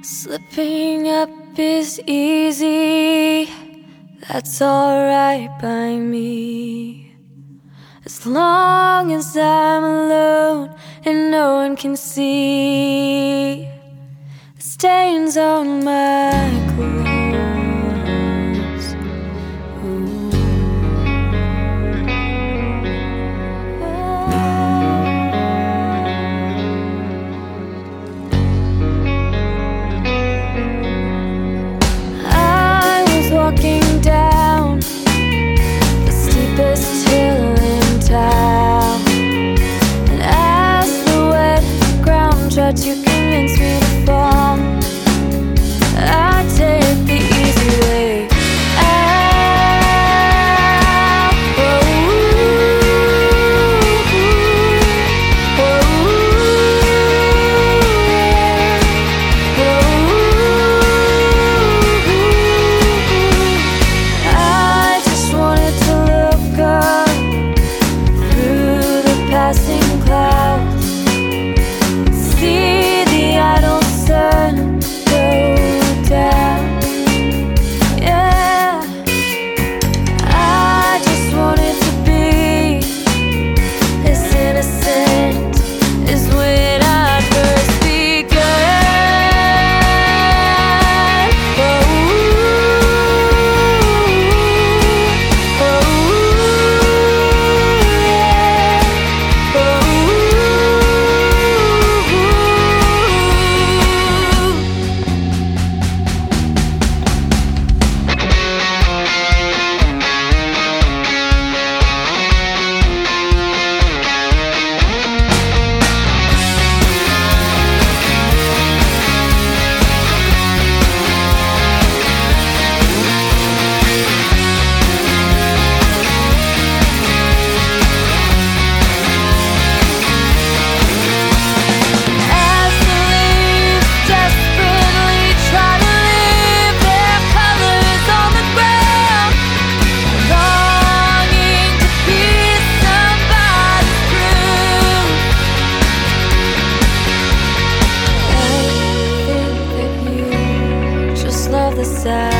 Slipping up is easy, that's alright by me. As long as I'm alone and no one can see the stains on my clothes. Ooh. I was walking down the steepest hill in town, and as the wet ground tried to convince me to fall, I take the easy way out. I just wanted to look up through the passing clouds, see the idle sun go down. Yeah, I just wanted to be as innocent as when I first began. As the leaves desperately try to leave their colors on the ground, longing to be somebody's proof. I think that you just love the sound